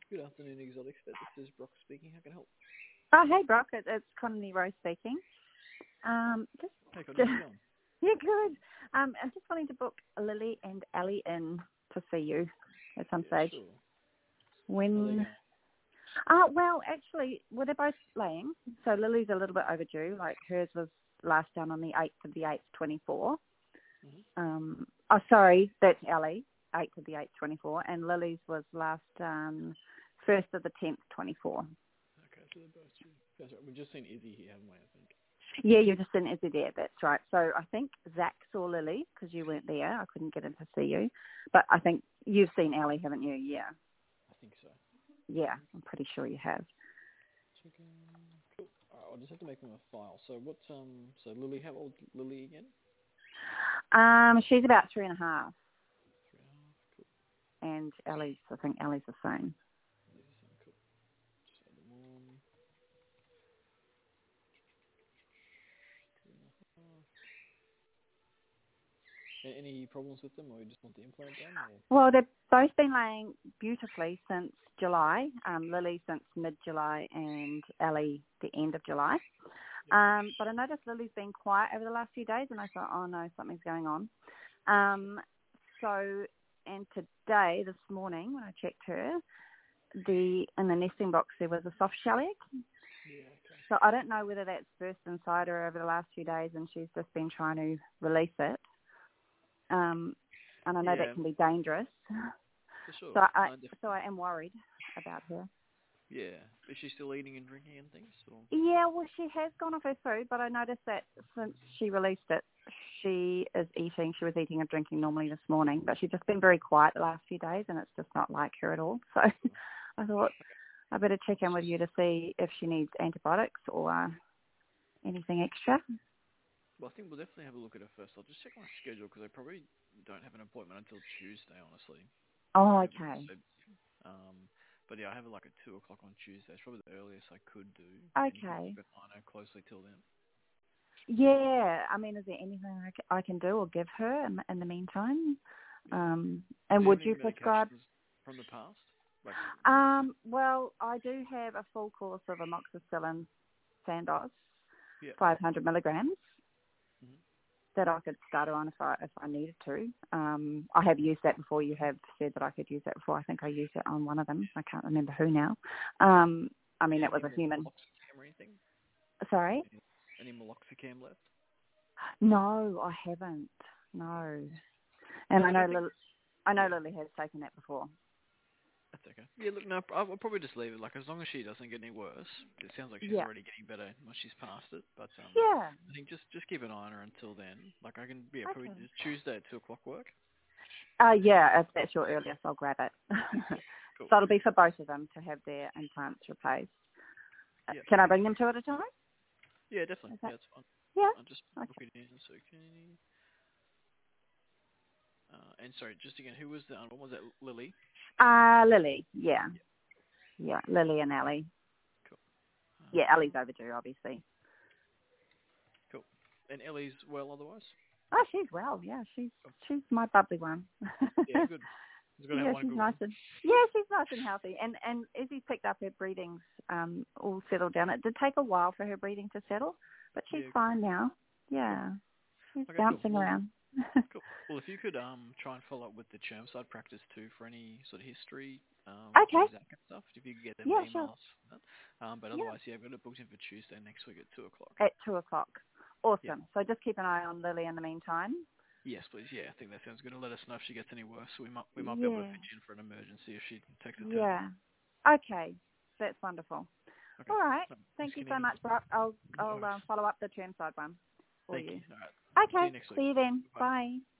Good afternoon, Exotics Vet. This is Brock speaking. How can I help? Oh, hey, Brock. It's Connie Rose speaking. Just, Hey, Connie, how's it going? yeah, good. I'm just wanting to book Lily and Ellie in to see you at some stage. Sure. How's they When? going? Well, actually, they're both laying. So Lily's a little bit overdue. Like hers was last done on the 8th of the 8th, 24. Oh, sorry, that's Ellie, 8th of the 8th, 24. And Lily's was last 1st of the 10th, 24. Okay, so they're both due. That's right. We've just seen Izzy here, haven't we, I think? Yeah, you're just in Izzy there, that's right. So I think Zach saw Lily because you weren't there. I couldn't get in to see you. But I think you've seen Ellie, haven't you? Yeah. I think so. Yeah, I'm pretty sure you have. Chicken. Cool. All right, I'll just have to make them a file. So what's, so Lily, how old Lily again? She's about 3.5. 3.5. Cool. And I think Ellie's the same. Cool. Just add them on. 3.5. Any problems with them, or you just want the implant done? Or? Well, they've both been laying beautifully since July. Lily since mid-July and Ellie the end of July. But I noticed Lily's been quiet over the last few days, and I thought, oh no, something's going on. And today, this morning, when I checked her, in the nesting box there was a soft shell egg. Yeah, okay. So I don't know whether that's burst inside her over the last few days, and she's just been trying to release it. And I know that can be dangerous. For sure. So I am worried about her. Yeah. Is she still eating and drinking and things? Or? Yeah, well, she has gone off her food, but I noticed that since she released it, she was eating and drinking normally this morning, but she's just been very quiet the last few days, and it's just not like her at all. So I thought I better check in with you to see if she needs antibiotics or anything extra. Well, I think we'll definitely have a look at it first. I'll just check my schedule because I probably don't have an appointment until Tuesday, honestly. Oh, okay. But yeah, I have it like at 2 o'clock on Tuesday. It's probably the earliest I could do. Okay. But I know closely till then. Yeah, I mean, is there anything I can do or give her in the meantime? And would you prescribe? From the past? Well, I do have a full course of amoxicillin Sandoz, 500 milligrams, that I could start her on if I needed to. I have used that before. You have said that I could use that before. I think I used it on one of them. I can't remember who now. I mean, that was a human. Meloxicam or anything? Sorry? Any meloxicam left? No, I haven't. No. And I know Lily has taken that before. That's okay. Yeah, look, no, I'll probably just leave it. Like, as long as she doesn't get any worse. It sounds like she's already getting better once she's past it. But I think just keep an eye on her until then. Like, I can probably just Tuesday at 2 o'clock work. Yeah, if that's your earliest, I'll grab it. Cool. So it'll be for both of them to have their implants replaced. Can I bring them two at a time? Yeah, definitely. Yeah, that's fine. Yeah. I'll just book it in. So and sorry, just again, who was the one? Was that Lily? Lily. Yeah. Lily and Ellie. Cool. Yeah, Ellie's overdue, obviously. Cool. And Ellie's well otherwise? Oh, she's well. Yeah, she's my bubbly one. Yeah, good. She's nice and healthy. And Izzy's picked up her breathing's all settled down. It did take a while for her breathing to settle, but she's fine now. Yeah, she's bouncing around. Cool. Well, if you could try and follow up with the Chermside practice too for any sort of history, okay, Zach and stuff. If you could get them emails. Sure. But otherwise, I've got it booked in for Tuesday next week at 2 o'clock. At 2 o'clock. Awesome. So just keep an eye on Lily in the meantime. Yes, please. Yeah, I think that sounds good. And let us know if she gets any worse. We might be able to pitch in for an emergency if she takes a turn. Yeah. Okay. That's wonderful. Okay. All right. Thank you so much, Brock. I'll follow up the Chermside one for you. Thank you. All right. Okay. See you next week. See you then. Bye. Bye.